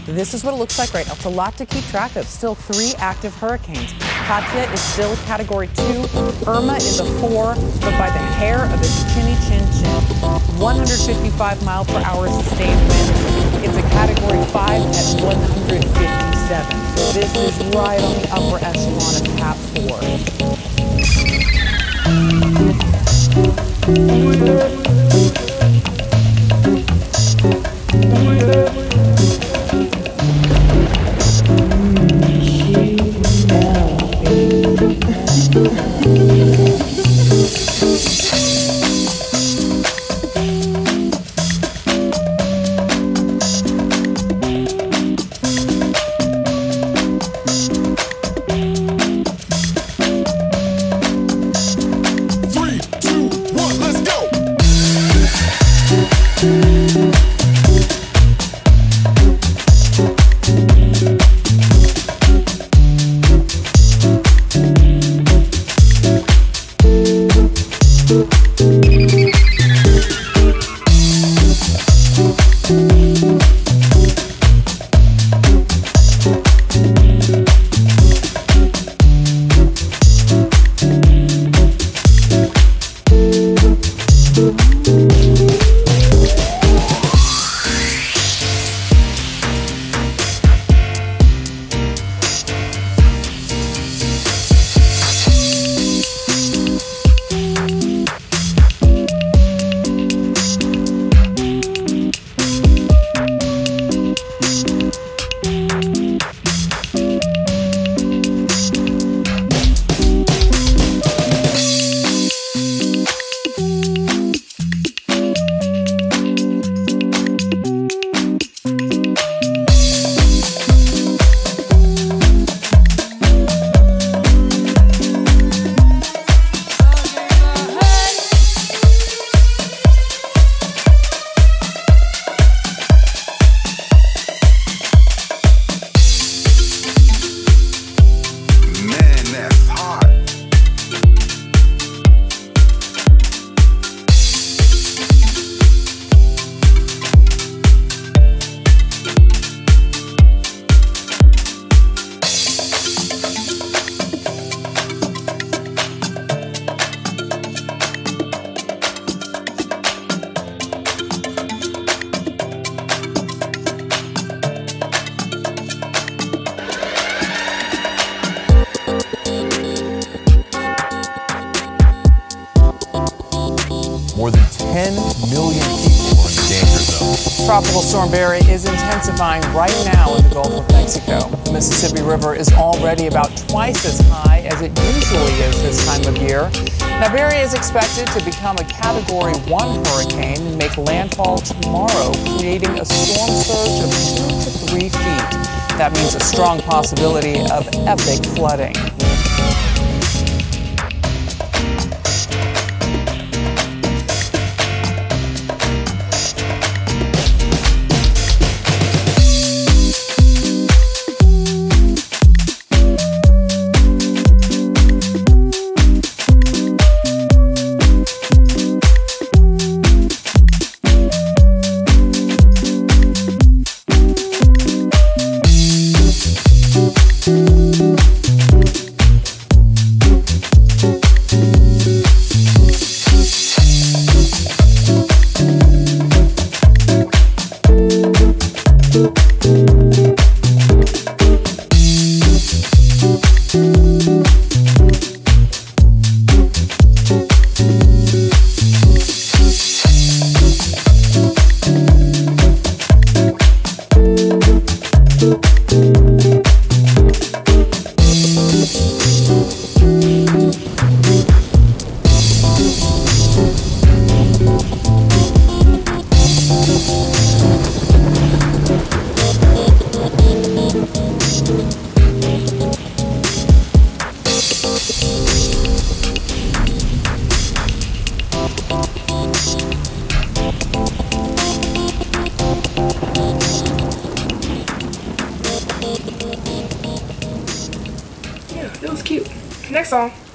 This is what it looks like right now. It's a lot to keep track of. Still 3 active hurricanes. Katia is still a Category 2. Irma is a 4, but by the hair of its chinny chin chin. 155 mile per hour sustained wind. It's a Category 5 at 157. So this is right on the upper echelon of Cat 10 million people are in the danger zone. Tropical Storm Barry is intensifying right now in the Gulf of Mexico. The Mississippi River is already about twice as high as it usually is this time of year. Now, Barry is expected to become a Category 1 hurricane and make landfall tomorrow, creating a storm surge of 2 to 3 feet. That means a strong possibility of epic flooding. Yeah, it was cute. Next song.